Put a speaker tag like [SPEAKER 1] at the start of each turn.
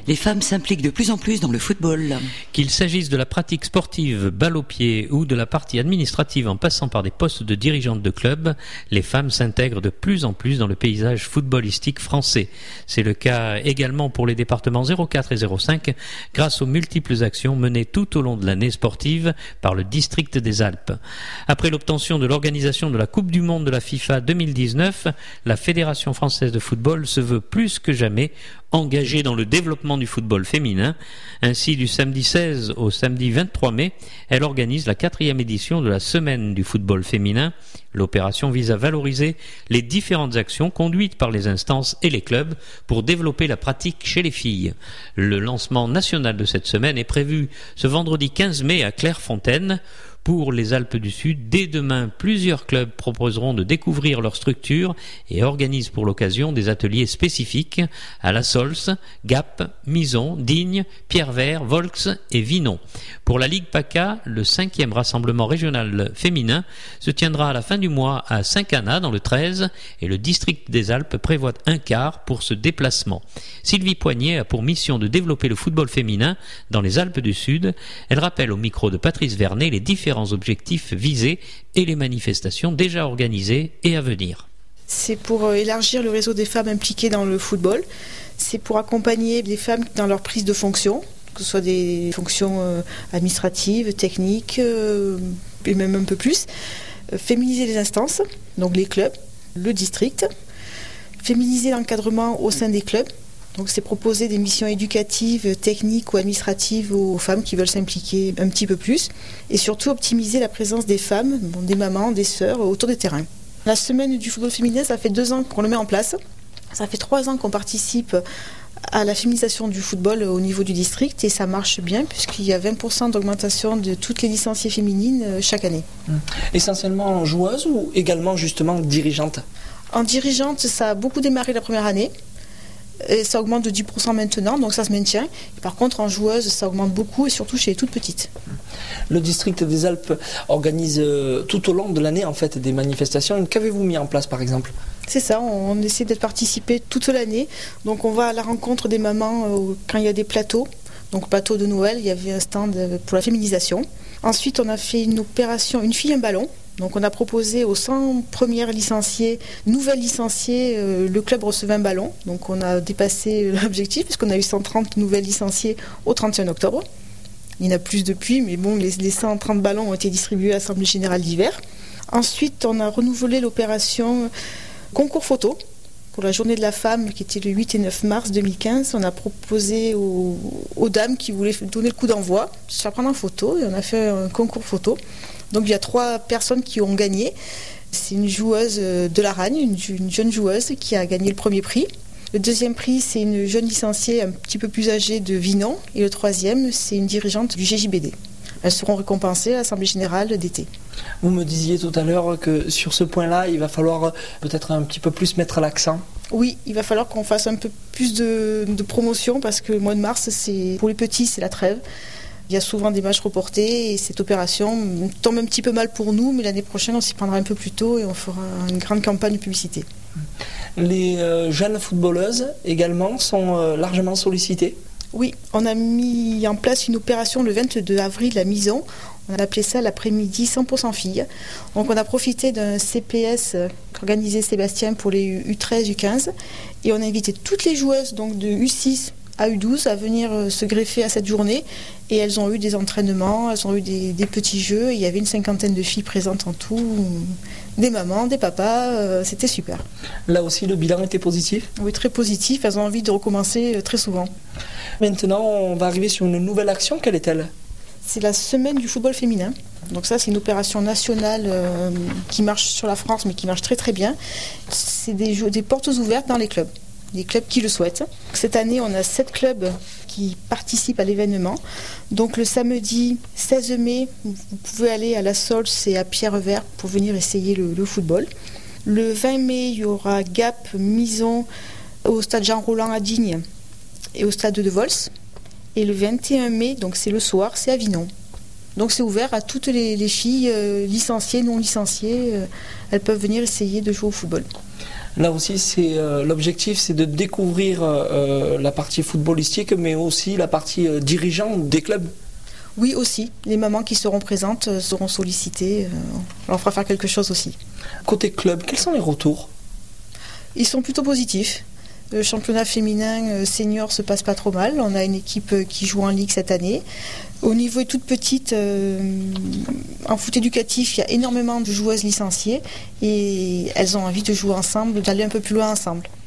[SPEAKER 1] Les femmes s'impliquent de plus en plus dans le football.
[SPEAKER 2] Qu'il s'agisse de la pratique sportive, balle au pied ou de la partie administrative en passant par des postes de dirigeantes de club, les femmes s'intègrent de plus en plus dans le paysage footballistique français. C'est le cas également pour les départements 04 et 05 grâce aux multiples actions menées tout au long de l'année sportive par le district des Alpes. Après l'obtention de l'organisation de la Coupe du Monde de la FIFA 2019, la Fédération française de football se veut plus que jamais engagée dans le développement du football féminin. Ainsi, du samedi 16 au samedi 23 mai, elle organise la 4e édition de la Semaine du football féminin. L'opération vise à valoriser les différentes actions conduites par les instances et les clubs pour développer la pratique chez les filles. Le lancement national de cette semaine est prévu ce vendredi 15 mai à Clairefontaine. Pour les Alpes du Sud, dès demain, plusieurs clubs proposeront de découvrir leur structure et organisent pour l'occasion des ateliers spécifiques à La Sols, Gap, Mison, Digne, Pierrevert, Volx et Vinon. Pour la Ligue PACA, le 5e rassemblement régional féminin se tiendra à la fin du mois à Saint-Cana dans le 13 et le district des Alpes prévoit un quart pour ce déplacement. Sylvie Poignet a pour mission de développer le football féminin dans les Alpes du Sud. Elle rappelle au micro de Patrice Vernet les différents objectifs visés et les manifestations déjà organisées et à venir.
[SPEAKER 3] C'est pour élargir le réseau des femmes impliquées dans le football. C'est pour accompagner les femmes dans leur prise de fonction, que ce soit des fonctions administratives, techniques, et même un peu plus. Féminiser les instances, donc les clubs, le district. Féminiser l'encadrement au sein des clubs. Donc c'est proposer des missions éducatives, techniques ou administratives aux femmes qui veulent s'impliquer un petit peu plus. Et surtout optimiser la présence des femmes, des mamans, des sœurs autour des terrains. La semaine du football féminin, ça fait 2 ans qu'on le met en place. Ça fait 3 ans qu'on participe à la féminisation du football au niveau du district et ça marche bien puisqu'il y a 20% d'augmentation de toutes les licenciées féminines chaque année.
[SPEAKER 4] Essentiellement joueuses ou également justement dirigeantes ?
[SPEAKER 3] En dirigeante, ça a beaucoup démarré la première année. Et ça augmente de 10% maintenant, donc ça se maintient. Et par contre, en joueuse, ça augmente beaucoup, et surtout chez les toutes petites.
[SPEAKER 4] Le district des Alpes organise tout au long de l'année en fait des manifestations. Qu'avez-vous mis en place par exemple ?
[SPEAKER 3] C'est ça, on essaie de participer toute l'année. Donc on va à la rencontre des mamans quand il y a des plateaux. Donc plateau de Noël, il y avait un stand pour la féminisation. Ensuite, on a fait une opération Une fille, un ballon. Donc on a proposé aux 100 premières nouvelles licenciées, le club recevait un ballon. Donc on a dépassé l'objectif puisqu'on a eu 130 nouvelles licenciées au 31 octobre. Il y en a plus depuis, mais bon, les 130 ballons ont été distribués à l'Assemblée Générale d'hiver. Ensuite, on a renouvelé l'opération concours photo. Pour la journée de la femme, qui était le 8 et 9 mars 2015, on a proposé aux dames qui voulaient donner le coup d'envoi, se faire prendre en photo, et on a fait un concours photo. Donc il y a 3 personnes qui ont gagné. C'est une joueuse de la Ragne, une jeune joueuse qui a gagné le premier prix. Le deuxième prix, c'est une jeune licenciée un petit peu plus âgée de Vinon. Et le troisième, c'est une dirigeante du GJBD. Elles seront récompensées à l'Assemblée Générale d'été.
[SPEAKER 4] Vous me disiez tout à l'heure que sur ce point-là, il va falloir peut-être un petit peu plus mettre l'accent.
[SPEAKER 3] Oui, il va falloir qu'on fasse un peu plus de promotion parce que le mois de mars, pour les petits, c'est la trêve. Il y a souvent des matchs reportés et cette opération tombe un petit peu mal pour nous, mais l'année prochaine, on s'y prendra un peu plus tôt et on fera une grande campagne de publicité.
[SPEAKER 4] Les jeunes footballeuses également sont largement sollicitées.
[SPEAKER 3] Oui, on a mis en place une opération le 22 avril à Mison. On a appelé ça l'après-midi 100% filles. Donc on a profité d'un CPS qu'organisait Sébastien pour les U13, U15 et on a invité toutes les joueuses donc de U6 à U12 à venir se greffer à cette journée et elles ont eu des entraînements, elles ont eu des petits jeux. Il y avait une 50aine de filles présentes en tout, des mamans, des papas, c'était super.
[SPEAKER 4] Là aussi le bilan était positif ?
[SPEAKER 3] Oui, très positif, elles ont envie de recommencer très souvent.
[SPEAKER 4] Maintenant on va arriver sur une nouvelle action, quelle est-elle ?
[SPEAKER 3] C'est la semaine du football féminin. Donc ça, c'est une opération nationale qui marche sur la France, mais qui marche très très bien. C'est des portes ouvertes dans les clubs qui le souhaitent. Cette année, on a 7 clubs qui participent à l'événement. Donc le samedi 16 mai, vous pouvez aller à La Sols et à Pierrevert pour venir essayer le football. Le 20 mai, il y aura Gap, Mison, au stade Jean-Roland à Digne et au stade de Volx. Et le 21 mai, donc c'est le soir, c'est à Vinon. Donc c'est ouvert à toutes les filles licenciées, non licenciées. Elles peuvent venir essayer de jouer au football.
[SPEAKER 4] Là aussi, l'objectif, c'est de découvrir la partie footballistique, mais aussi la partie dirigeant des clubs.
[SPEAKER 3] Oui, aussi. Les mamans qui seront présentes seront sollicitées. On leur fera faire quelque chose aussi.
[SPEAKER 4] Côté club, quels sont les retours ?
[SPEAKER 3] Ils sont plutôt positifs. Le championnat féminin senior se passe pas trop mal. On a une équipe qui joue en ligue cette année. Au niveau toute petite, en foot éducatif, il y a énormément de joueuses licenciées et elles ont envie de jouer ensemble, d'aller un peu plus loin ensemble.